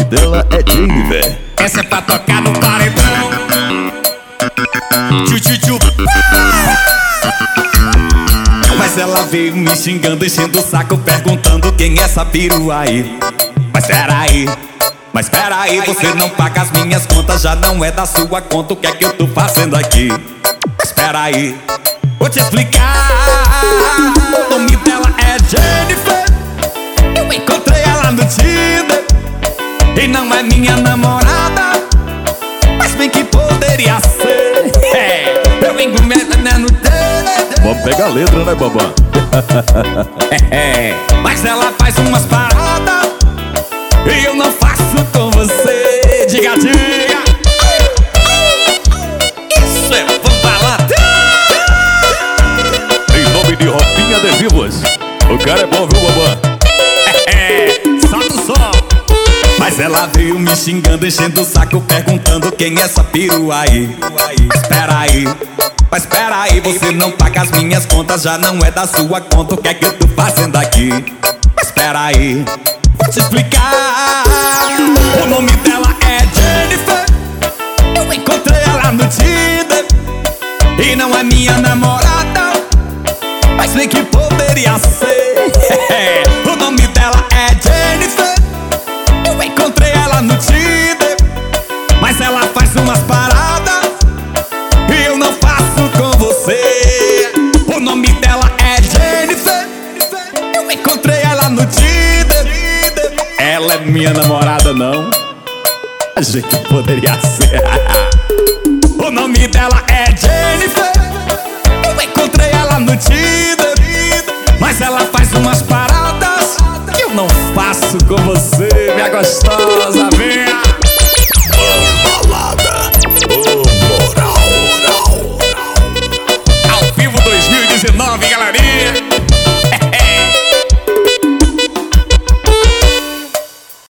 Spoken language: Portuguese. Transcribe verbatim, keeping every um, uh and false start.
dela é Jennifer. Essa é pra tocar no paredão. Tchu, tchu, tchu. Mas ela veio me xingando, enchendo o saco, perguntando quem é essa perua aí. Mas peraí, mas peraí, você não paga as minhas contas, já não é da sua conta, o que é que eu tô fazendo aqui? Mas peraí, vou te explicar. O nome dela é Jennifer. Eu encontrei ela no Tinder e não é minha namorada, mas bem que poderia ser. É, eu engomento no dele. Vamos pegar a letra, né, babá? É, mas ela faz umas paradas e eu não faço com você. Diga, diga. Isso é bombalada. Em nome de Roupinha de Vivos. O cara é bom, viu, babá? É, solta o som. Mas ela veio me xingando, enchendo o saco, perguntando quem é essa perua aí. Mas peraí, mas peraí, você não paga as minhas contas, já não é da sua conta, o que é que eu tô fazendo aqui? Mas peraí, vou te explicar. O nome dela é Jennifer. Eu encontrei ela no Tinder e não é minha namorada, mas bem que poderia ser. O nome dela é Jennifer. Eu encontrei ela no Tinder, mas ela faz umas paradas e eu não faço com você. O nome dela é Jennifer. Eu encontrei ela no Tinder. Ela é minha namorada, não? A gente poderia ser. O nome dela é Jennifer. Eu encontrei ela no Tinder, mas ela faz umas paradas que eu não faço com você, minha gostosa, venha. Balada, oh, moral, moral. Ao vivo dois mil e dezenove, galerinha.